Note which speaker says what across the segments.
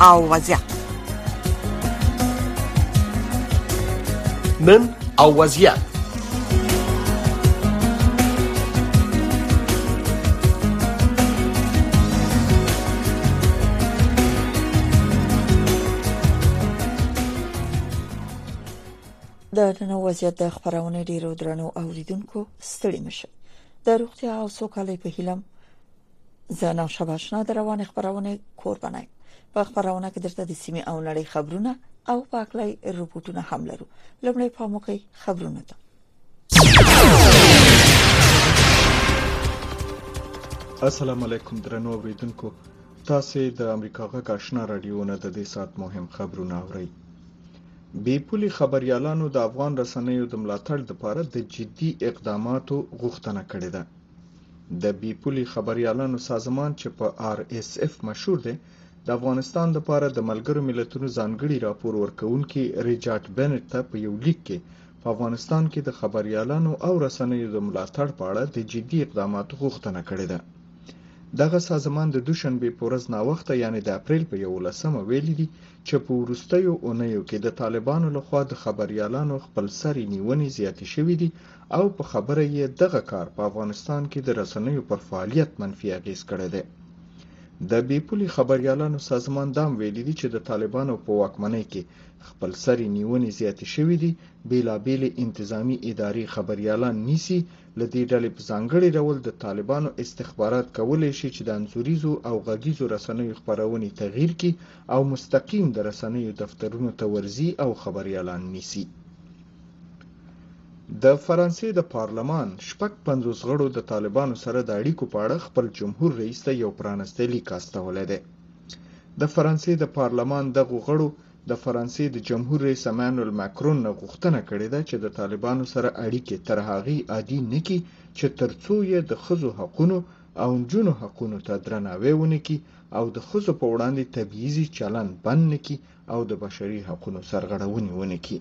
Speaker 1: او وضعیت.
Speaker 2: نن او وضعیت.
Speaker 3: د نن وضعیت د خبرونه ډیرو درنو اوریدونکو ستړي مشه. د روغتیا او سوکالۍ په هیله زه شباشنا د روان خبرونه قربانای. په خبرونه کې درته د سیمې او نړۍ خبرونه او پاکلای رپورټونه هم لرو. لومړی پاموکي خبرونه ته.
Speaker 4: السلام علیکم درنو اوریدونکو. تاسو د امریکا غږ آشنا رادیو نه د دې سات مهم خبرونه اورئ. بې پولي خبريالانو د افغان رسنیو د ملاتړ لپاره د جدي اقداماتو غوښتنه کړې ده. د بې پولي خبريالانو سازمان چې په RSF مشهور دی، د افغانستان لپاره د ملګرو ملتونو ځانګړي راپور ورکوونکي ریچارډ بنټ ته په یو لیک کې په افغانستان کې د خبريالانو او رسنیو د ملاتړ په اړه د جدي اقداماتو غوښتنه کړې ده. دغه سازمان د دوشنبه په ورځ ناوخته یعنی د اپریل په 11 ویلي دي چې په وروستیو اونیو کې د طالبانو لخوا د خبريالانو خپلسري نیونې زیاتې شوې دي او په خبره یې دغه کار په افغانستان کې د رسنیو پر فعالیت منفي اغیز کړی دی. د بې پولي خبريالانو سازمان دام ویلي دي چې د طالبانو په واکمنۍ کې خپلسري نیونې زیاتې شوې دي. بیلابېلې انتظامی ادارې خبريالان نیسي. له دې ډلې په ځانګړي ډول د طالبانو استخبارات کولی شي چې د انځوریزو او غږیزو رسنیو خپرونې تغییر کړي او مستقیم د رسنیو دفترونو ته ورځي او خبريالان نیسي. د فرانسې د پارلمان 50 غړو د طالبانو سره د اړیکو په اړه خپل جمهور رئیس ته یو پرانستی لیک استولی دی. د فرانسې د پارلمان دغه غړو د فرانسې د جمهور رئیس امانوئل ماکرون نه غوښتنه کړې ده چې د طالبانو سره اړیکې تر هغې عادي نه کړي چې ترڅو یې د ښځو حقونو او نجونو حقونو ته درناوی ونه کړي او د ښځو په وړاندې تبعیضي چلن بند نه کړي او د بشري حقونو سرغړونې ونه کړي.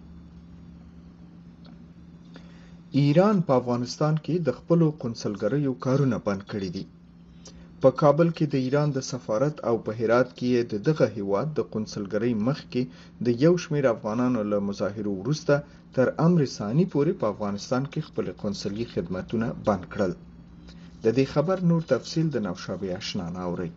Speaker 4: ایران په افغانستان کې د خپلو قونسلګریو کارونه بند کړي دي. په کابل کې د ایران د سفارت او په هرات کې د دغه هیواد د قونسلګرۍ مخ کې د یو شمېر افغانانو له مظاهرو وروسته تر امر ثاني پورې په افغانستان کې خپل قونسلي خدمتونه بند کړل. د دې خبر نور تفصیل د نوشابه آشنا اوري.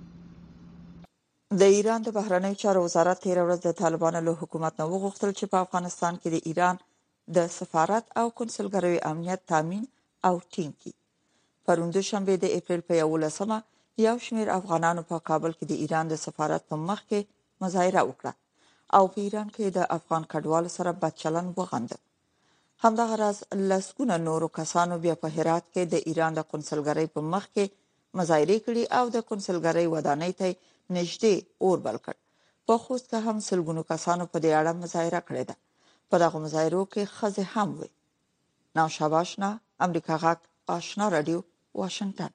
Speaker 3: د ایران د بهرنیو چارو وزارت تیر ورځ د طالبانو له حکومت نه وغوښتل چې په افغانستان کې د ایران د سفارت او قونسلګریو امنیت تامین او ټینګ کړي. پرون دوشنبه د اپریل په 11 یو شمېر افغانانو په کابل کې د ایران د سفارت په مخ کې مظاهره وکړه او په ایران کې د افغان کډوالو سره بد چلند وغنده. همدغه راز لسګونه نورو کسانو بیا په هرات کې د ایران د قونسلګرۍ په مخ کې مظاهره کړې او د قونسلګرۍ ودانۍ ته نږدې اور بل کړ. په خوست کې هم سلګونو کسانو په دې اړه مظاهره کړې ده. په دغه مظاهرو کې ښځې هم وي. نوشاباشنا امریکا غږ آشنا رادیو واشنگټن.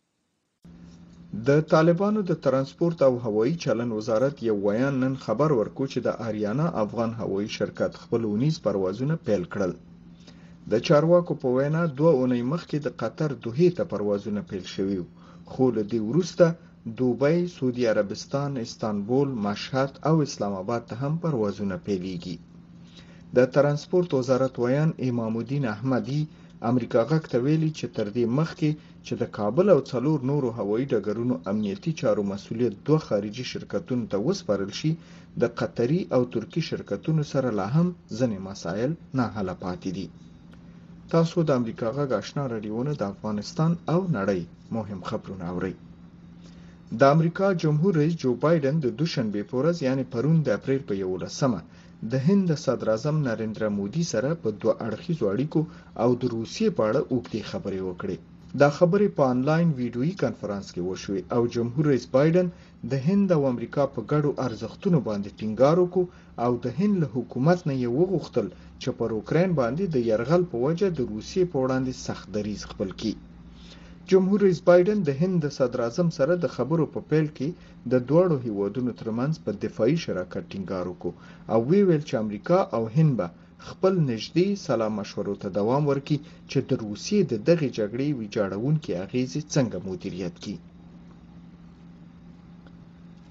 Speaker 4: د طالبانو د ترانسپورت او هوایي چلن وزارت یو ویان نن خبر ورکو چې د آریانا افغان هوایي شرکت خپل 19 پروازونه پیل کړل. د چارواکو په وینا 2 اونۍ مخکې د قطر دوحې ته پروازونه پیل شوي خو له دې وروسته دوبۍ، سعودي عربستان، استانبول، مشهد او اسلام آباد ته هم پروازونه پیلېږي. د ترانسپورت وزارت ویان امام الدین احمدی امریکا غږ ته ویلي چې تر دې مخکې چې د کابل او 4 نورو هوایي ډګرونو امنیتي چارو مسؤلیت 2 خارجي شرکتونو ته وسپارل شي، د قطري او ترکی شرکتونو سره لا هم ځینې مسایل نه حل پاتې دي. تاسو د امریکا غږ آشنا رادیو نه د افغانستان او نړۍ مهم خبرونه اورئ. د امریکا جمهور رئیس جو بایدن د دوشنبه په ورځ یعنی پرون د اپریل په 11 د هند صدر اعظم نریندرا مودي سره په 2 اړخیزو اړیکو او د روسیې په اړه اوږدې خبرې وکړې. دا خبرې په آنلاین ویډیویي کانفرنس کې وشوې او جمهور رئیس بایدن د هند او امریکا په ګډو ارزښتونو باندې ټینګار وکړ او د هند له حکومت نه یې وغوښتل چې پر اوکراین باندې د یرغل په وجه د روسیې په وړاندې سخت دریځ خپل کړي. جمهور رئیس بایدن د هند د صدر اعظم سره د خبرو په پیل کې د دوړو هیوادونو ترمنځ په دفاعي شراکت ټینګار وکړ او ویل چې امریکا او هند به خپل نږدې سلا مشورو ته دوام ورکړي چې د روسیې د دغې جګړې ویجاړونکې اغیزې څنګه مدیریت کړي.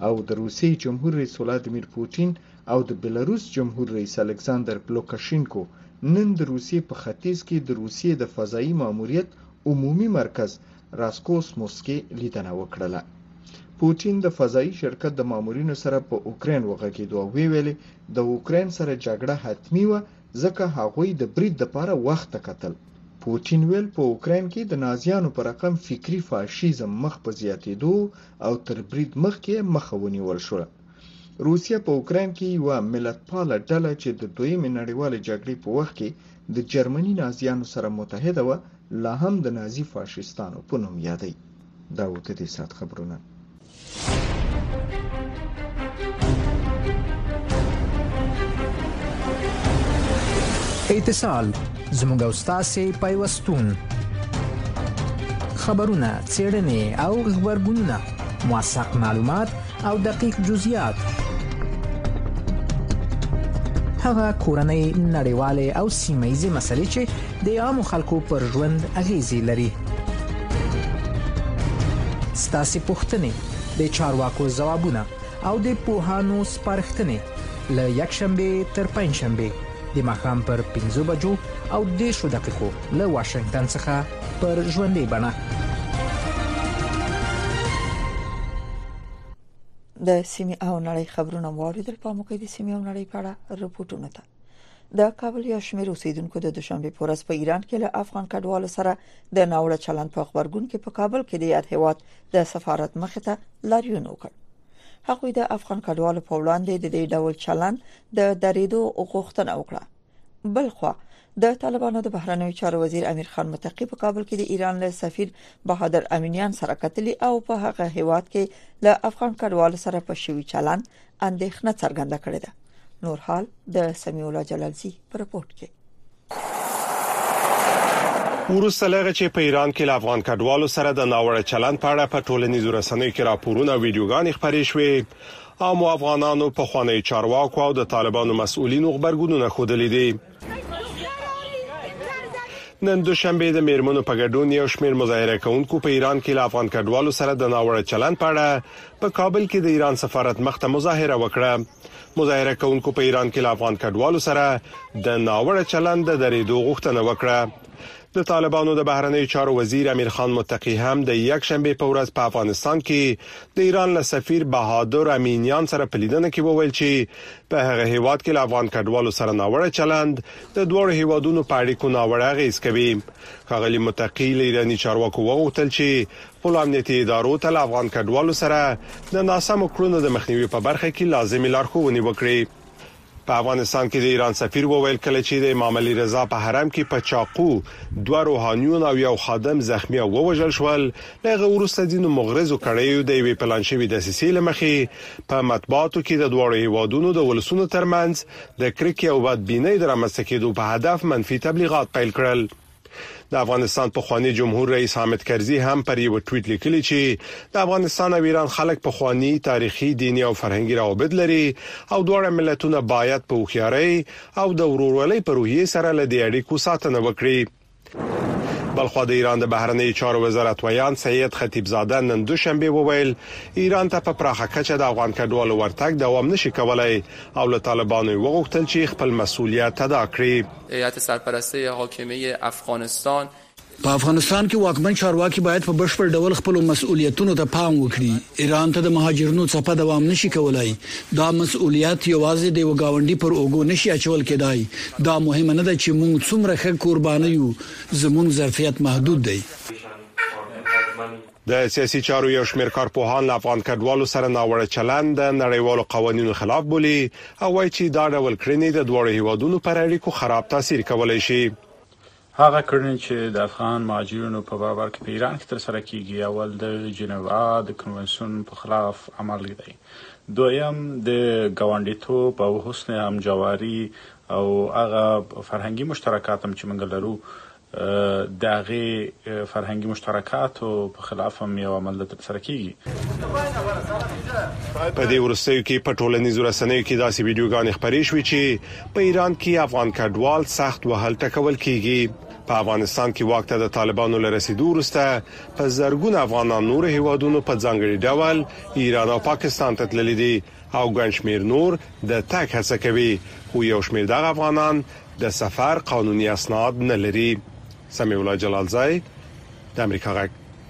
Speaker 4: او د روسیې جمهور رئیس ولادیمیر پوتین او د بلاروس جمهور رئیس الکساندر لوکاشینکو نن د روسیې په ختیځ کې د روسیې د فضایي ماموریت عمومي مرکز راسکوسموس کې لیدنه وکړه. پوتین د فضایي شرکت د مامورینو سره په اوکراین وغږېدو او ویلي د اوکراین سره جګړه حتمي وه ځکه هغوی د برید لپاره وخت ته کتل. پوتین ویل په اوکراین کې د نازیانو پر رقم فکری فاشیزم مخ په زیاتېدو او تر برید مخکې مخه ونیول شوه. روسیه په اوکراین کې یوه ملتپاله ډله چې د دویمې نړیوالې جګړې په وخت کې د جرمني نازیانو سره متحده وه لا هم د نازي فاشیستانو په نوم یادوي. دا و د دې ساعت خبرونه.
Speaker 1: اتصال زموږ او ستاسې پیوستون خبرونه څېړنې او غبرګونونه موثق معلومات او دقیق جزئیات هغه کورنۍ نړیوالې او سیمه ییزې مسلې چې د عامو خلکو پر ژوند اغیزې لري. ستاسې پوښتنې د چارواکو ځوابونه او د پوهانو سپارښتنې له یکشنبې تر پنجشنبې د ماښام پر 5 بجو او 10 دقیقو له واشنگټن څخه پر ژوندۍ بڼه.
Speaker 3: د سیمې او نړۍ خبرونه واوریدل. په موږ د سیمې او نړۍ په اړه رپورټونه ته د کابل یا شمیر اوسیدونکو د دوشنبه په ورځ په ایران کې له افغان کډوالو سره د ناوړه چلند په خبرګون کې په کابل کې د یاد هیواد د سفارت مخ ته لاریون وکړ. هغوی د افغان کډوالو په وړاندې د دې ډول چلند د درېدو غوښتنه وکړه. بلخوا د طالبانو د بهرنیو چارو وزیر امیر خان متقی په کابل کې د ایران له سفیر بهادر امینیان سره کتلی او په هغه هیواد کې له افغان کډوالو سره په شوی چلند اندېښنه څرګنده کړې ده. نور حال د سمیع الله جلالزی په رپورت کې.
Speaker 2: وروسته لږ چې په ایران کې له افغان کډوالو سره د ناوړه چلند په اړه په ټولنیزو رسنیو کې راپورونه او ویډیوګانې خپرې شوې او افغانانو په خوانی چارواکو او د طالبانو مسؤلینو خبرګونونه ښودلي دي. نن دوشنبه د میرمنو په ګډون یو شمېر مظاهره کوونکو په ایران کې له افغان کډوالو سره د ناوړه چلند په اړه په کابل کې د ایران سفارت مخ ته مظاهره وکړه. مظاهره کوونکو په ایران کې له افغان کډوالو سره د ناوړه چلند د درېدو غوښتنه وکړه. د طالبانو د بهرنیو چارو وزیر امیر خان متقی هم د یک شنبه په ورځ په افغانستان کې د ایران له سفیر بهادر امینیان سره په لیدنه کې وویل چې په هغه هیواد کې له افغان کډوالو سره ناوړه چلند د دوه هیوادونو په اړیکو ناوړه اغیز کوي. ښاغلي متقی له ایراني چارواکو وغوښتل چې خپل امنیتي ادارو ته له افغان کډوالو سره د ناسمو کړنو د مخنیوي په برخه کې لازمي لارښوونې وکړي. په افغانستان کې د ایران سفیر وویل کله چې د امام علي رضا په حرم کې په چاقو دوه روحانيون او یو خادم زخمی او وژل شول. لږ وروسته دینو مغرضو کړیو د وی پلان شوی د سیسې لمخې په مطبوعاتو کې د دوه هیوادونو د ولسونو ترمنځ د کرکې او بدبینۍ د رامنځته کېدو په هدف منفي تبلیغات پیل کړل. د افغانستان پخوانی جمهور رئیس حامد کرزي هم پر یو ټویټ لیکلی چې د افغانستان او ایران خلک پخوانی تاریخي دینی او فرهنګي روابط لري او دواړه ملتونه باید په هوښیارۍ او د ورورولۍ په روحیه سره له دې اړیکو ساتنه وکړي. بلخو د ایران د بهرنیو چارو وزارت ویان سید خطیبزاده نن دوشنبه وویل ایران ته په پراخه کچه د افغان کډوالو ورتګ دوام نشي کولای او له طالبانو وغوښتل چې خپل مسؤلیت ادا کړي.
Speaker 5: هیئت سرپرستی حاکمیه افغانستان
Speaker 6: په افغانستان کې واکمن چارواکي باید په بشپړ ډول خپل مسؤلیتونو ته پام وکړي. ایران ته د مهاجرینو څخه دوام نشي کولای. دا مسؤلیت یوازې د وګاونډي پر اوګو نشي اچول کېدای. دا مهمه نه ده چې موږ څومره ښه قرباني یو، زموږ ظرفیت محدود دی.
Speaker 2: د سیاسي چارو یو شمېر کارپوهان له افغان کډوالو سره ناوړه چلند د نړیوالو قوانینو خلاف بولي او وايي چې دا ډول کړنې د دوه هیوادونو پر اړیکو خراب تاثیر کولای شي.
Speaker 7: هغه کړنې چې د افغان مهاجرینو په برابر کې په ایران کې تر سره کیږي اول د جنیوا د کنونسیون په خلاف عمل دی، دویم د ګاونډیتوب او حسن همجواری او هغه فرهنګي مشترکات چې موږ لرو دغه فرهنګي مشترکاتو په خلاف هم یو عمل ترسره کیږي.
Speaker 2: په دې ورستیو کې په ټولنیزو رسنیو کې داسې ویډیوګانې خپرې شوې چې په ایران کې افغان کډوال سخت وهل ټکول کیږي. په افغانستان کې واک ته د طالبانو لرسیدو وروسته په زرګونه افغانان نور هیوادونو په ځانګړي ډول ایران او پاکستان ته تللي دي او ګڼ شمېر نور د تګ هڅه کوي، خو یو شمېر دغه افغانان د سفر قانوني اسناد نه لري. سمیع الله جلالزای د امریکا غږ.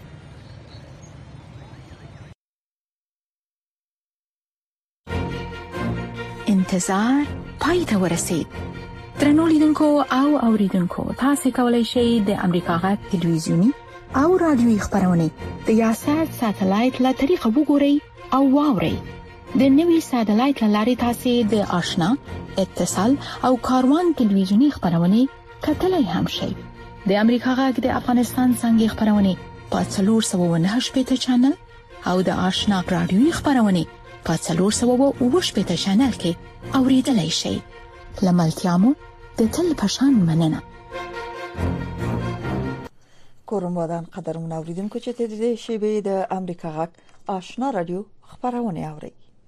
Speaker 8: انتظار پای ته ورسید. درنو لیدونکو او اوریدونکو، تاسو کولای شئ د امریکا غږ ټلویزیونی او رادیوي خبرونه د یاشر ساتلایت له طریقو وګورئ او واورئ. د نوي ساتلایت لارې تاسو د آشنا، اتصال او کاروان ټلویزیونی خبرونه کتلای هم شئ. د امریکا غږ د افغانستان څنګه خبرونه په 498 چینل او د آشنا رادیوي خبرونه په 498 چینل کې اوریدلای شئ. لملتیامو د تل پشان مننه.
Speaker 3: کوم ودان قدرمن اوریدونکو چې ته د شیبې د امریکا غږ آشنا رادیو خبرونه اوري.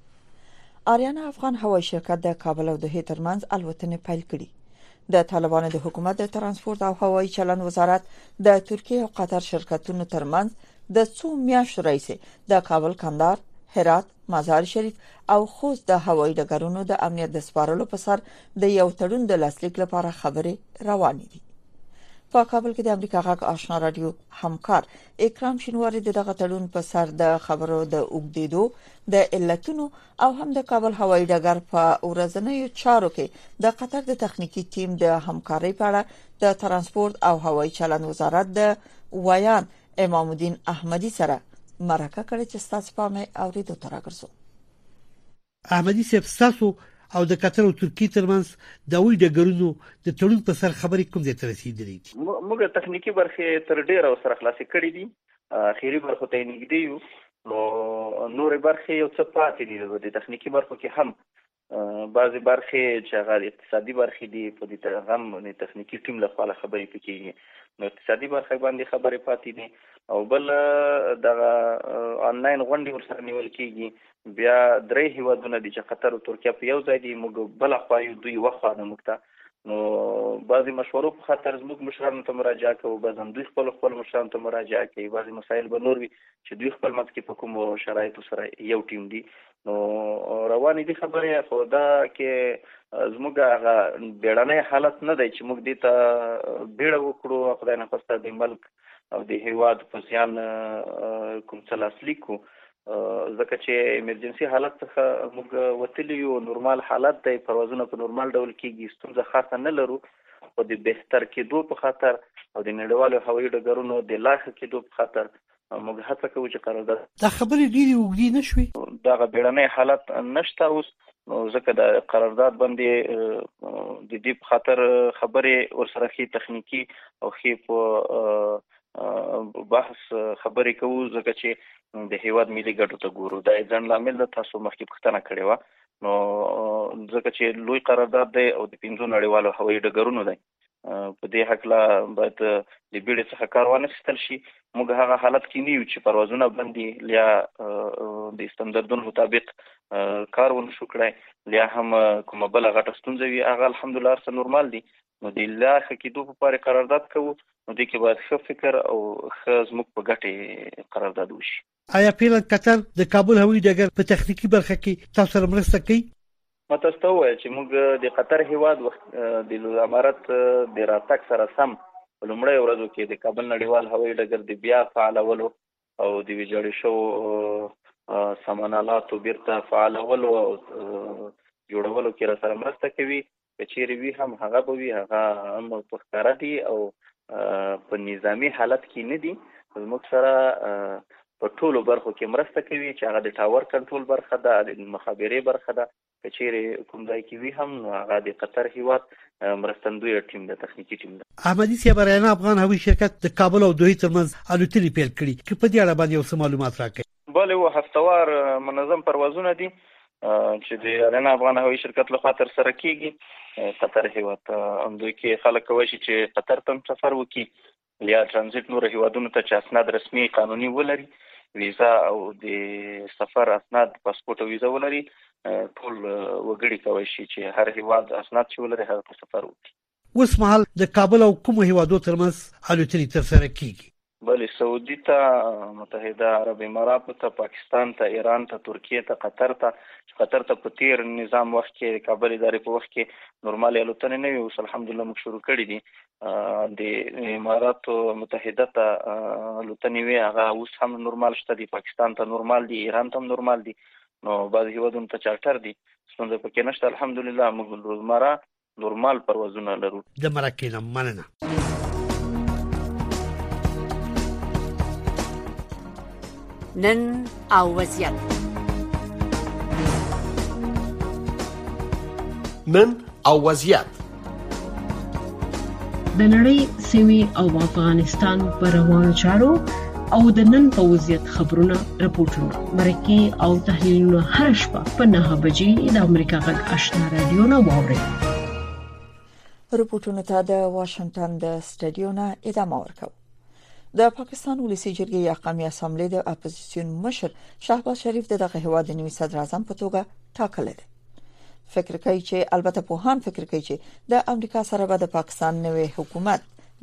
Speaker 3: آریانا افغان هوایي شرکت د کابل او دوحه ترمنځ الوتنې پیل کړې. د طالبانو د حکومت د ترانسپورت او هوایي چلند وزارت د ترکیه او قطر شرکتونو ترمنځ د څو میاشتو راهیسې د کابل کندهار، هرات، مزار شریف او خوست د هوایي ډګرونو د امنیت د سپارلو په سر د یو تړون د لاسلیک لپاره خبرې روانې دي. په کابل کې د امریکا غږ آشنا رادیو همکار اکرام شینواری دغه تړون په سر د خبرو د اوګدیدو د علتونو او هم د کابل هوایي ډګر په ورځنیو چارو کې د قطر د تخنیکی ټیم د همکارۍ په اړه د ترانسپورت او هوایي چلند وزارت د ویان امام الدین احمدی سره مرکه کړې چې تاسو په مې اوریدو ترګرځو.
Speaker 9: احمدی سپستاسو او د قطر او ترکیه ترمنځ د وی ډګرونو د تړون په سر خبرې کوم ځای ته رسیدلې دي؟
Speaker 10: موږ تخنیکی برخه تر ډیره سره خلاصې کړې دي، اخیری برخه ته نږدې یو، نو نور برخه یو څه پاتې دي. د تخنیکی برخه کې هم بعضی برخه چې هغه اقتصادي برخه دي په دې ترغم د تخنیکی ټیم له خوا خبرې پکې، نو اقتصادي برخه باندې خبرې پاتې دي. او بل د آنلاین غونډې ورسره نیول کېږي. بیا درې هیوادونه دي چې قطر او ترکیه په یو ځای دي، موږ بل خوا یو دوی وخت نه مکته، نو بعضی مشورو په خاطر زموږ مشرانو ته مراجعه کوو، بعضی دوی خپل مشرانو ته مراجعه کوي، بعضی مسایل به نور وي چې دوی خپل مت کې په کوم شرایطو سره یو ټیم دي. نو روانې دي خبرې، خو دا کې زموږ هغه بیړنی حالت نه دی چې موږ دې ته بیړه وکړو، خدای نه خواسته د ملک او د هیواد په ځان کوم څه لاسلیک کو، ځکه چې ایمرجنسي حالت څخه موږ وتلی یو، نورمال حالت دی، پروازونه په نورمال ډول کېږي، ستونزه خاصه نه لرو، خو د بهتر کېدو په خاطر او د نړیوالو هوایي ډګرونو د لا ښه کېدو په خاطر موږ هڅه کوو چې قرارداد
Speaker 9: دا خبرې ډېرې اوږدې نه شوې،
Speaker 10: دغه بیړنی حالت نشته اوس، نو ځکه د قرارداد باندې د دې په خاطر خبرې ورسره ښې تخنیکی او ښې په بحث خبرې کوو، ځکه چې د هیواد ملي ګټو ته ګورو. دا ځان لامل د تاسو مخکې پوښتنه کړې و، نو ځکه چې لوی قرارداد دی او د 5 نړیوالو هوایي ډګرونو دی، په دې حق لا باید د بیړې څخه کار وانخیستل شي. موږ هغه حالت کې نه یو چې پروازونه باندې لیا د استانداردونو مطابق کار ونشو کړای، لیا هم کومه بل غټه ستونزه وي، هغه الحمدلله هر څه نورمال دي. نو د لا ښه کېدو په پاره قرارداد کوو، نو دې کې باید ښه فکر او ښه زموږ په ګټې قرارداد وشي.
Speaker 9: آیا پیل قطر د کابل هوایي ډګر په تخنیکی برخه کې تاسو سره مرسته کوي؟
Speaker 10: متاسو ته وایي چې موږ د قطر هیواد د امارات د راتګ سره سم په لومړۍ ورځو کې د کابل نړیوال هوایي ډګر د بیا فعالولو او د ویجاړې شوو سامانالاتو بیرته فعالولو او جوړولو کې را سره مرسته کوي. که چیرې وي هم هغه به وي، هغه هم په ښکاره دي او په نظامي حالت کې نه دي. زموږ سره په ټولو برخو کې مرسته کوي، چې هغه د ټاور کنټرول برخه ده، د مخابرې برخه ده. که چیرې کوم ځای کې وي هم، نو هغه د قطر هیواد مرستندوی ټیم ده، تخنیکی ټیم ده.
Speaker 9: احمدی صاحب، آریانا افغان هوایي شرکت د کابل او دوحه ترمنځ الوتنې پیل کړي، چې په دې اړه باندې اوس معلومات راکړي.
Speaker 10: بله و هفتوار منظم پروازونه دي، چې د اریانا افغان هوایي شرکت لخوا تر سره کیږي قطر هیواد ته. دوی کې خلک کوي چې قطر ته سفر وکړي یا ترانزیت نور هیوادونو ته چې اسناد رسمي قانوني ولري، ویزا او د سفر اسناد پاسپورت او ویزا ولري، ټول وګړي کوي چې هر هیواد اسناد چې ولري هغه ته سفر وکړي.
Speaker 9: اوس مهال د کابل او کوم هیوادو ترمنځ الوتنې تر سره کیږي؟
Speaker 10: بله، سعودي ته، متحده عرب اماراتو ته، پاکستان ته، ایران ته، ترکیه ته، قطر ته. قطر ته په تیر نظام وخت کې کابل ادارې په وخت کې نورمال الوتنې نه وي، اوس الحمدلله موږ شروع کړي دي. د اماراتو متحده ته الوتنې وي، هغه اوس هم نورمال شته دي. پاکستان ته نورمال دي، ایران ته هم نورمال دي، نو بعض هیوادونو ته چارټر دي، څنګه پکې نشته. الحمدلله موږ روزمره نورمال پروازونه لرو.
Speaker 9: د مرکې نه مننه.
Speaker 11: نن او وضعیت.
Speaker 12: نن او وضعیت
Speaker 13: د نړۍ سیمې او افغانستان پر روانو چارو او د نن په وضعیت خبرونه، راپورټونه، مرکې او تحلیلونه هر شپه په 9 بجې د امریکا غږ آشنا رادیو نه واورئ.
Speaker 3: رپورټونه ته د واشنگټن د سټډیو نه ادامه ورکوي. د پاکستان ولسی جرګې یا قومي اسامبلې د اپوزیسیون مشر شهباز شریف دغه هواد د نوي صدر اعظم په توګه ټاکل دي. فکر کوي چې البته پوهان فکر کوي چې د امریکا سره به د پاکستان نوي حکومت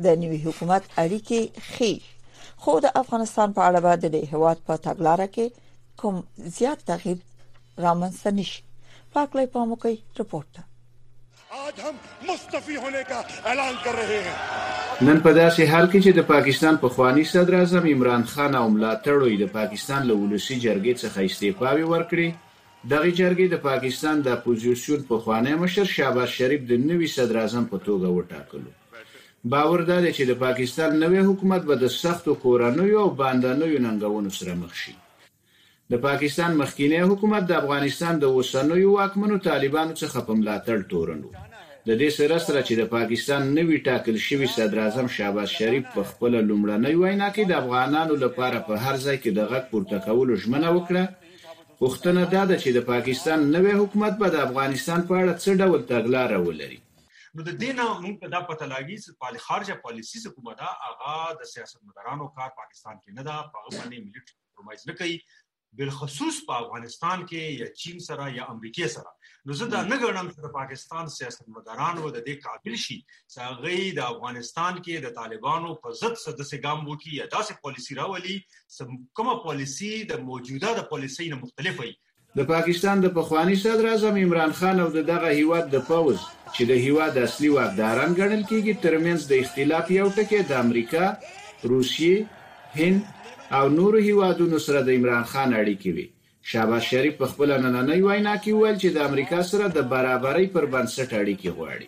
Speaker 3: اړیکې خي، خو د افغانستان په اړه به د هواد په تګلارې کې کوم زیات تغییر رامنځته نشي. پاکلای پاموکي رپورټ.
Speaker 14: आज हम मुस्तफी होने का ऐलान कर रहे हैं.
Speaker 15: نن په داسې حال کې چې د پاکستان پخوانی صدر اعظم عمران خان او ملاتړو یې د پاکستان له ولسی جرګې څخه استعفا ورکړي، دغه جرګې د پاکستان د اپوزیسیون پخوانی مشر شهباز شریف د نوي صدر اعظم په توګه وټاکلو. باور ده چې د پاکستان نوي حکومت به د سختو کورنیو او باندنیو ننګونو سره مخ شي. د پاکستان مخکینی حکومت د افغانستان د اوسنیو واکمنو طالبانو څخه په ملاتړ تورنو. د دې سره چې د پاکستان نوی ټاکل شوی صدر اعظم شهباز شریف په خپل لومړنۍ وینا کې د افغانانو لپاره په هر ځای کې د غږ پورته کولو ژمنه وکړه. پوښتنه ده چې د پاکستان نوی حکومت به د افغانستان په اړه څه ډول تګلاره ولري.
Speaker 16: نو د دینه موږ په دا پته لاګي چې خارجه پالیسي حکومت هغه د سیاستمدارانو کار پاکستان کې نه ده، په باندې ملي کمپرمایز نه کوي، بالخصوص په افغانستان کې یا چین سره یا امریکا سره. نو زه دا نه ګڼم چې پاکستان سیاستمدارانو د دې قابل شي چې هغه د افغانستان کې د طالبانو په ضد څه ګام وکړي یا داسې پالیسي راولي کومه پالیسي د موجوده د پالیسي نه مختلفه وي.
Speaker 15: د پاکستان د پخوانی صدر اعظم عمران خان او دغه هیواد د پوز چې د هیواد اصلي واکداران ګڼل کیږي ترمنځ د اختلاف یو ټکی د امریکا، روسیې، هند او نورو هیوادونو سره د عمران خان اړیکې وي. شهباز شریف په خپل نننۍ وینا کې ویل چې د امریکا سره د برابرۍ پر بنسټ اړیکې غواړي.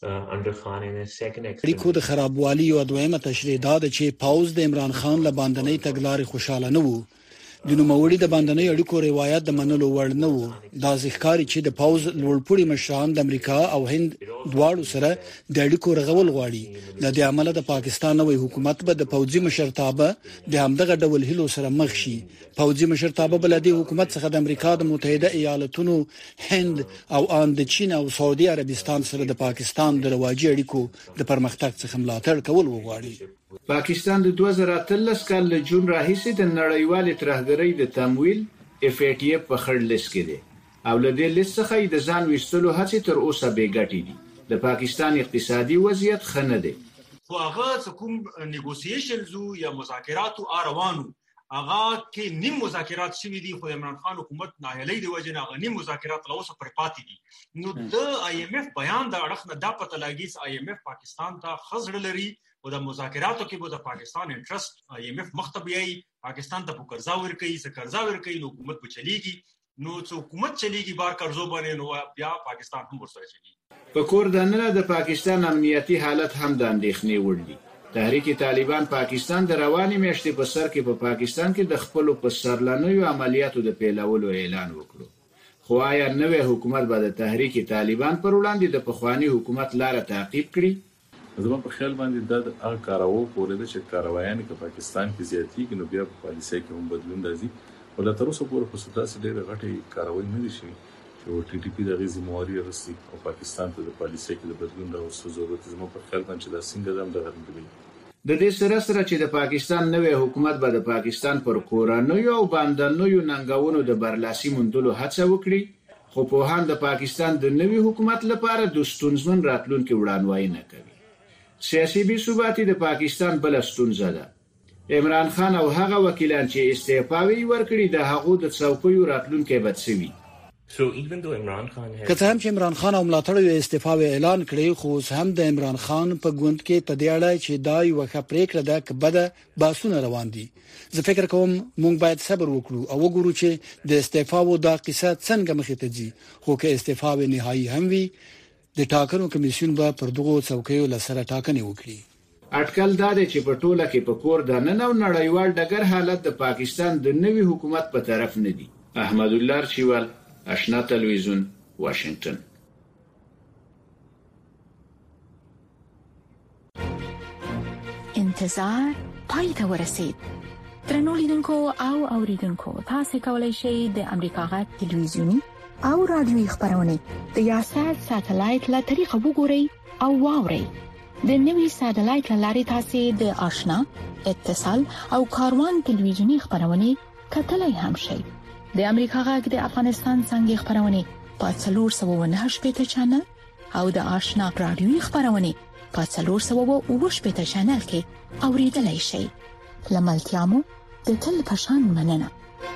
Speaker 6: اړیکو د خرابوالي او دویمه تشریح دا ده چې پاوز د عمران خان له باندنۍ تګلارې خوشاله نه وو. د نوموړي د باندنۍ اړیکو روایت د منلو وړ نه وو. دا ځکه چې د پاوز لوړپوړي مشران د امریکا او هند دواړو سره د اړیکو رغول غواړي. د دې عمله د پاکستان نوې حکومت به د پوځي مشرتابه د همدغه ډول هلو سره مخ شي. پوځي مشرتابه بلدي حکومت څخه د امریکا د متحده ایالاتونو، هند او ان د چین او سعودي عربستان سره د پاکستان د رواجي اړیکو د پرمختګ څخه ملاتړ کول وغواړي.
Speaker 15: پاکستان د 2013 کال له جون راهیسې د نړیوال ترهګرۍ د تمویل FATF په خړ لیست کې دی او له دې لیست څخه د ځان ویستلو هڅې تر اوسه بې ګټې دي. د پاکستان اقتصادي وضعیت ښه نه دی.
Speaker 16: خو هغه کوم نیګوسییشنز یا مذاکرات روانو هغه کې نیم مذاکرات شوي دي، خو عمران خان حکومت ناهیلۍ دی وجه نه نیم مذاکرات لا اوسه پر پاتې دي. نو د IMF بیان د اړخ نه دا پته لګي چې IMF پاکستان ته خزړه لري او د مذاکراتو کې به د پاکستان انټرست IMF مختبيي پاکستان ته قرضا ورکړي، څه قرضا ورکړي نو حکومت به چلیږي. نو څو حکومت چلیږي بار قرضو باندې نو بیا پاکستان هم ورسره چلیږي.
Speaker 15: په کور دننه د پاکستان امنیتي حالت هم د اندېښنې وړ دی. تحریک طالبان پاکستان د رواني میاشتې په سر کې په پاکستان کې د خپل پسرلنیو عملیاتو د پیلولو اعلان وکړو. خو آیا نوې حکومت به د تحریک طالبان پر وړاندې د پخوانی حکومت لاره تعقیب کړي؟
Speaker 17: زما په خیال باندې د هغه کارو پورې د شکاروایان کې پاکستان کې زیاتې نو بیا په پالیسۍ کې هم بدلون راځي. ولته تر اوسه پورې په سوداسي ډېر غټي کاروي نه دي شوي. او ټي ټي پی د غزمواري رسي او پاکستان ته د پالیسۍ کې د بدلون راوستلو ضرورت زموږ په خیال باندې دا څنګه دم د غرمدوي
Speaker 15: د دې سره چې د پاکستان نوې حکومت به د پاکستان پر کورانیو او باندنیو ننګونو د برلاسي موندلو هڅه وکړي خو په هان د پاکستان د نوې حکومت لپاره د ستونزمن راتلونکو وړاندوینه نه کوي سیاسي بې ثباتي د پاکستان بل ستونزه ده عمران خان او هغه وکیلان چې استعفاوي ورکړي د هغو د څوکیو راتلونکو بدسوي
Speaker 6: که څه هم چې عمران خان او ملاتړو استعفا اعلان کړی خو هم د عمران خان په ګوند کې په دې اړه چې دا یو ښه پریکړه ده کبده باسونه روان دي زه فکر کوم مونږ باید صبر وکړو او وګورو چې د استعفا و دا قصه څنګه مخې ته ځي خو که استعفا نهایی هم وي د ټاکنو کمیسیون به پر دغه څوکیو لسره ټاکنې وکړي
Speaker 15: اټکل دا دی چې په ټوله کې په کور د نن او نړیوال ډګر حالت د پاکستان د نوي حکومت په طرف نه دي احمد الله چوال آشنا تلویزیون واشنگتن
Speaker 8: انتظار پای ته ورسید درنو لیدونکو او اوریدونکو تاسو کولی شئ د امریکا غږ ټلویزیونی او رادیوي خبرونه د یاشر ساتلایت له طریقو وګورئ او واورئ د نوي ساتلایت لارې تاسو د آشنا اتصال او کاروان ټلویزیونی خبرونه کتلای هم شئ د امریکا غږ د افغانستان څنګه خبرونه په 398 چینل او د آشنا رادیوي خبرونه په 398 چینل کې اوریدلای شئ لملتيامو د تل پشان مننه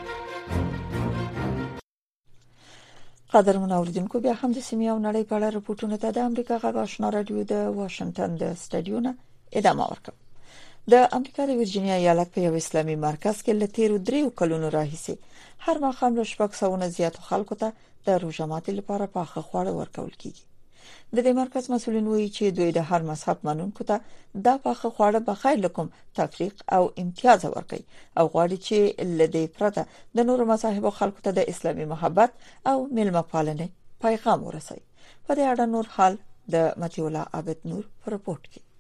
Speaker 3: قدرمن اوریدونکو بیا هم د سیمې او نړۍ په اړه راپورټونه ته د امریکا غږ آشنا رادیو د واشنگټن د سټډیو نه ادامه ورکوم د امریکا د ورجینیا ایالت په یو اسلامي مرکز کې لتیرو 3 کلونو راهیسې هر ماښام له 600 زیاتو خلکو ته د روژه ماتي لپاره پاخه خواړه ورکول کیږي د دې مرکز مسؤلین وایي چې دوی د هر مذهب منونکو ته د پاخه خواړه بخیر لکم تفریق او امتیاز ورکړي او غواړي چې لدې پرته د نورو مذاهبو خلکو ته د اسلامي محبت او ملمه پالنې پیغام ورسوي په دې اړه نور حال د متي الله عابد نور په رپورت کې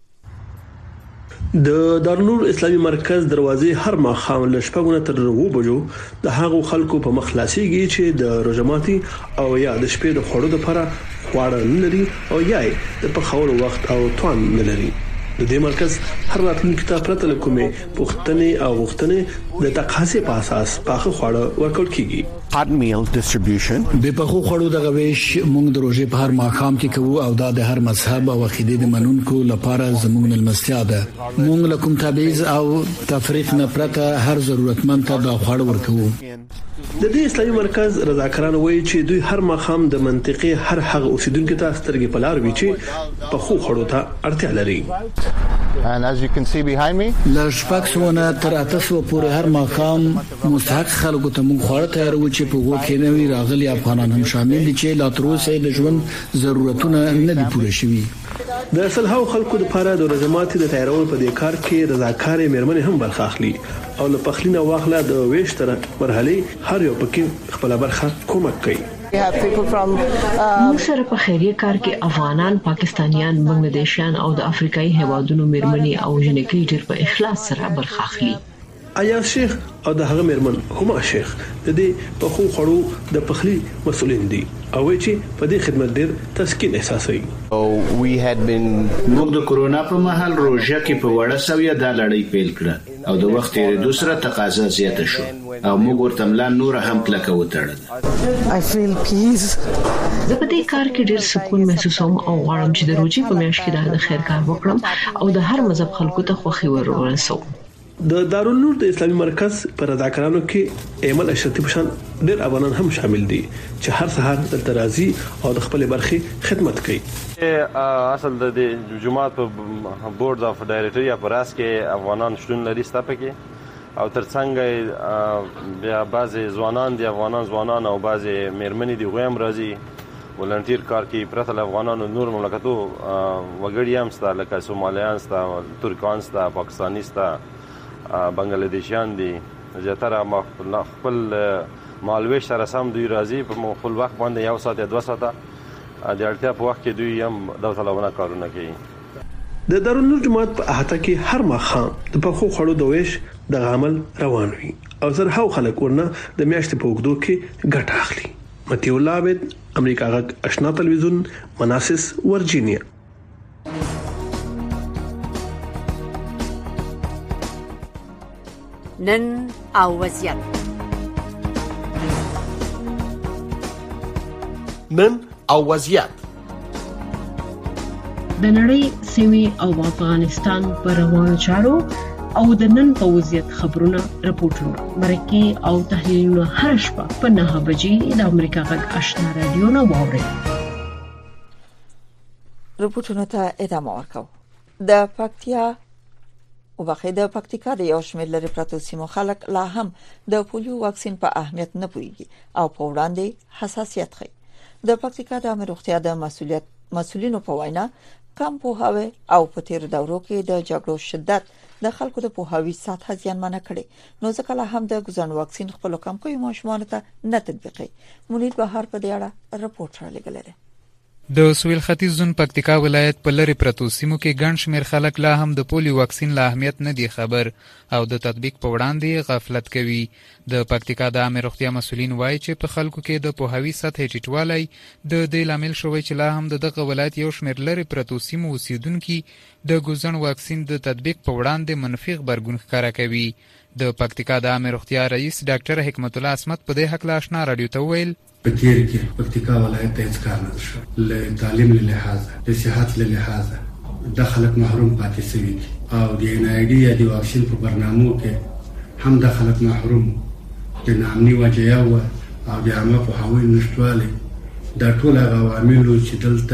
Speaker 18: د دارالنور اسلامي مرکز دروازې هر ماښام له شپږ تر 9 بجو د هغو خلکو په مخ خلاصيږي چې د روزماتي او یا د شپې د خوړو لپاره خواړه نه لري او یا د پخولو وخت او توان نه لري د دې مرکز هر راتلونکي ته پرته کومې پوښتنې او غوښتنې د تقاضې په اساس پاخه خواړه ورکول کیږي
Speaker 19: hot meal distribution
Speaker 6: به په خوړو د غویش موږ د روزې په هر ماښام کې کوو او دا د هر مذهب او عقیده د منونکو لپاره زموږ ملمستیا ده موږ لکم تبعیض او تفریق نه پرته هر ضرورتمند ته دا خواړه ورکوو
Speaker 18: د دې اسلامي مرکز رضاکاران وایي چې دوی هر ماښام د منطقې هر هغه اوسیدونکو ته سترګې په لار وي چې په خو خړو ته اړتیا لري
Speaker 19: and as you can see behind me
Speaker 6: ل شپږونه تر 800 پورې هر ماښام مستحق خلکو ته موږ خواړه تیارو چې په وګ کې نوي راغلي افغانان هم شامل دي چې لا تر اوسه د ژوند ضرورتونه نه دي پوره شوي
Speaker 18: د اصلها خلکو لپاره د رضاماتي د تیارول په دې کار کې رضاکارې مېرمنې هم برخه اخلي او له پخلینه واخله د وېشتره مرحله هر یو پکې خپل برخه کومک کوي
Speaker 13: موږ سره په خیریه کار کې افغانان پاکستانیان بنگلاديشیان او د افریقایي هیوادونو مېرمنې او جنکۍ ډېر په اخلاص سره برخه اخلي
Speaker 18: آیا شیخ او د هغه مېرمن هما شیخ د دې په خو خړو د پخلي مسؤلین دي او چې په دې خدمت ډېر تسکین احساسوي
Speaker 15: موږ د کورونا په مهال روژه کې په وړه سویه د لړۍ پیل کړه او د وخت یې دوسره تقاضا زیاته شو او موږ ورته ملا نور هم کلکه وتړل
Speaker 13: I feel peace زه په دې کار کې ډېر سکون محسوسوم او غواړم چې د روژې په میاشت کې د خیر کار وکړم او د هر مذهب خلکو ته خوښي ورسوم
Speaker 18: د دارالنور د اسلامي مرکز پر رضاکارانو کې ایمل اشرفي پشان ډېر افغانان هم شامل دي چې هر سهار د ترازی او د خپل برخي خدمت کوي
Speaker 2: اصل د جماعت په بورډ اف ډایریکټر یا پراس کې افغانان شتون لري ستاسو کې او ترڅنګ بیا بعضي ځوانان دي افغانان ځوانان او بعضي مېرمنې دي غویم راځي ولنټیر کار کې پرته افغانانو نور مملکتو وګړي هم ستاسو لکه سومالیان ستاسو ترکان ستاسو پاکستاني ستاسو بنگلاديشیان دي زیاتره خپل مالوي سره سم دوی راځي په خپل وخت باندې یو ساعت یا 2 ساعته د اړتیا په وخت کې دوی هم د طلبونه کارونه کوي
Speaker 18: د دارالنور جماعت په احاطه کې هر ماښام د پخو خړو د ویش د عمل روان وي او زرهاو خلک ورنه د میاشتې په وګړو کې ګټه اخلي متي الله عابد امریکا غږ آشنا تلویزیون مناسس ورجینیا.
Speaker 11: نن او وضعیت.
Speaker 12: نن او وضعیت.
Speaker 13: د نړۍ سیمې او افغانستان پر روانو چارو او د نن په وضعیت خبرونه راپورټونه مرکه او تحلیلونه هر شپه په 9 بجې د امریکا غږ آشنا رادیو نو واوري.
Speaker 3: راپورټونه ته ادامه ورکاو. د پکتیکا د یو شمېر لري پروتو سیمو خلک لا هم د پولیو واکسین په اهمیت نه پوهیږي او په وړاندې حساسیت ښيي. د پکتیکا د امر روغتیا د مسؤلینو په وینا کم پوهاوی او په تیر دورو کې د جګړو شدت د خلکو د پوهاوی سطح زیانمنه کړي، نو ځکه لا هم د ګزن واکسین خپل کم کوي ماشومان ته نه تطبیقي. منیر بهار په دې اړه راپورټ را لګلې.
Speaker 20: د سویل ختیځ زون پکتیکا ولایت په لری پروتو سیمو کې ګڼ شمېر خلک لا هم د پولیو واکسین له اهمیت نه دی خبر او د تطبیق په وړاندې غفلت کوي. د پکتیکا د عامه روغتیا مسؤلین وایي چې په خلکو کې د پوهاوی سطح ټیټوالی د دې لامل شوی چې لا هم دغه ولایت یو شمېر لری پروتو سیمو اوسیدونکو د ګوزن واکسین د تطبیق په وړاندې منفي غبرګون ښکاره کوي. د پکتیکا د عامه روغتیا رئیس ډاکټر حکمت الله اسمت په دې حق لا آشنا رادیو ته ویل
Speaker 21: په تیر کې پکتیکا ولایت ته هیڅ کار نه شو، له تعلیم له لحاظه د صحت له لحاظه د خلک محروم پاتې شوي او د NID یا د واکسین په برنامو کې هم د خلک محروم د نامني وجیا او د عامه په هوی نشټواله د ټول عواملو چې دلته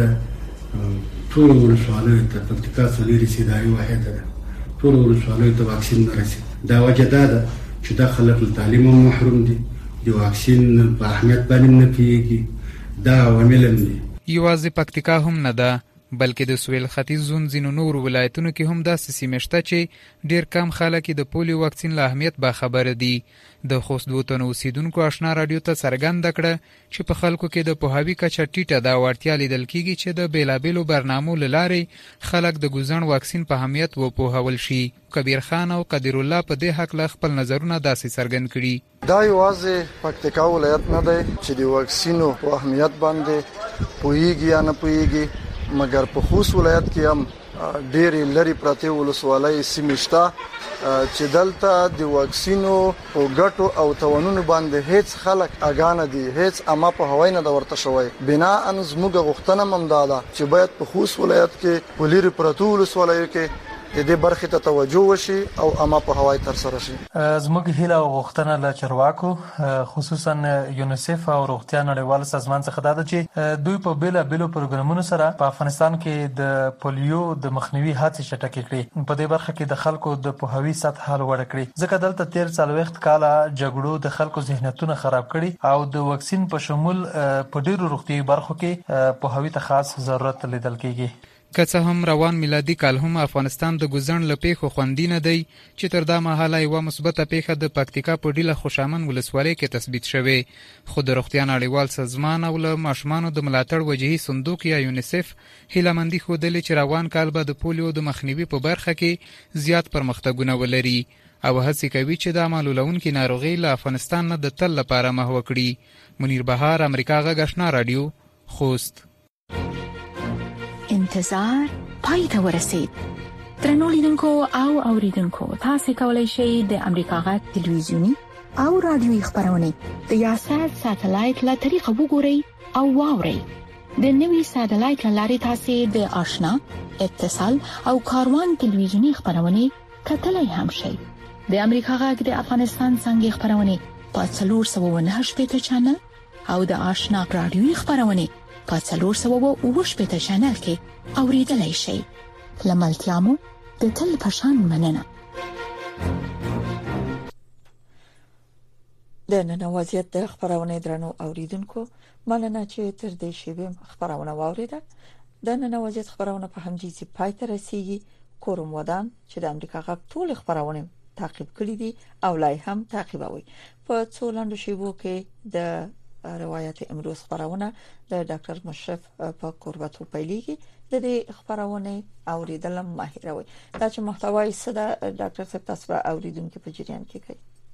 Speaker 21: ټول ورسواله ته پکتیکا سولې سیدایي واحده ده، ټول ورسواله ته واکسین نه رسي. دا وجه ده چې د خلک له تعلیم محروم دي، د واکسین په اهمیت باندې نه پیږي. دا عوامل دي.
Speaker 20: یوازې پکتیکا هم نه ده بلکې د سویل ختیځ زون ځینو نور ولایتونو کې هم داسې سیمې شته چې ډیر کم خلک د پولیو واکسین له اهمیت با خبره دي. د خوست دوتنو اوسیدونکو آشنا رادیو ته څرګنده کړه چې په خلکو کې د پوهاوی کچه ټیټه ده او اړتیا لیدل کیږي چې د بیلابیلو برنامو له لارې خلک د ګوزن واکسین په اهمیت وپوهول شي. کبیر خان او قدیر الله په دې حق له خپل نظرونه داسې څرګند کړي.
Speaker 22: دا یوازې پکتیکا ولایت نه دی چې د واکسینو په اهمیت باندې پوهیږي یا نه پوهیږي، مګر په خوست ولایت کې هم ډېرې لري پراته ولسوالۍ سیمې شته چې دلته د واکسینو او ګټو او توانونو باندې هیڅ خلک اګانه دي، هیڅ اما په هوای نه د ورته شوی. بنا ان زموږ غوښتنه ممداده چې باید په خوست ولایت کې په لري پراته ولسوالۍ کې د دې برخې ته توجه وشي او اما په هوای تر سره شي.
Speaker 23: زموږ هیله او غوښتنه له چارواکو خصوصا یونیسف او روغتیا نړیوال سازمان څخه دا ده چې دوی په بیلابیلو پروګرامونو سره په افغانستان کې د پولیو د مخنیوي هڅې چټکې کړي، په دې برخه کې د خلکو د پوهاوی سطح لوړ کړي، ځکه دلته تیر 40 کاله جګړو د خلکو ذهنیتونه خراب کړي او د واکسین په شمول په ډیرو روغتیايي برخو کې پوهاوی ته خاص ضرورت لیدل کیږي.
Speaker 20: که څه هم روان میلادي کال هم افغانستان د ګوزن له پیښو خوندي نه دی چې تر دا مهاله یوه مثبته پیښه د پکتیکا په ډیله خوشامن ولسوالۍ کې تثبیت شوې، خو د روغتیا نړیوال سازمان او له ماشومانو د ملاتړ وجهي صندوق یا یونیسف هیلهمندي ښودلې چې روان کال به د پولیو د مخنیوي په برخه کې زیات پرمختګونه ولري او هڅې کوي چې د معلولونکي ناروغۍ له افغانستان نه د تل لپاره محو کړي. منیر بهار، امریکا غږ آشنا رادیو، خوست.
Speaker 8: انتظار پای ته ورسید. درنو لیدونکو او اوریدونکو، تاسو کولی شئ د امریکا غږ تلویزیونی او رادیوي خبرونه د یاشر ساتلایت له طریقو وګورئ او واورئ. د نوي ساتلایت لارې تاسو د آشنا، اتصال او کاروان تلویزیونی خبرونه کتلای هم شئ. د امریکا غږ د افغانستان څنګه خبرونه په 498 چینل او د آشنا رادیوي خبرونه په 408 چینل کې اوریدلای شئ. لملتيامو د تل پشان مننه.
Speaker 3: د نن وضعیت د خبرونه درنو اوریدونکو مننه چې تر دې شیبه خبرونه واوریده. د نن وضعیت خبرونه په همدې چې پای ته رسیدي. کوم ودان چې د امریکا غږ ټول خبرونه تعقیب کړي دي او لای هم تعقیبوي. په څولندو شیبو کې د روایت امروز خبرونه د ډاکټر مشرف په قربتو پیلېږي. د دې خبرونه اوریدل ماهروي دا چې محتوای صدا ډاکټر صاحب تاسو اوریدونکو په جریان کې کوي.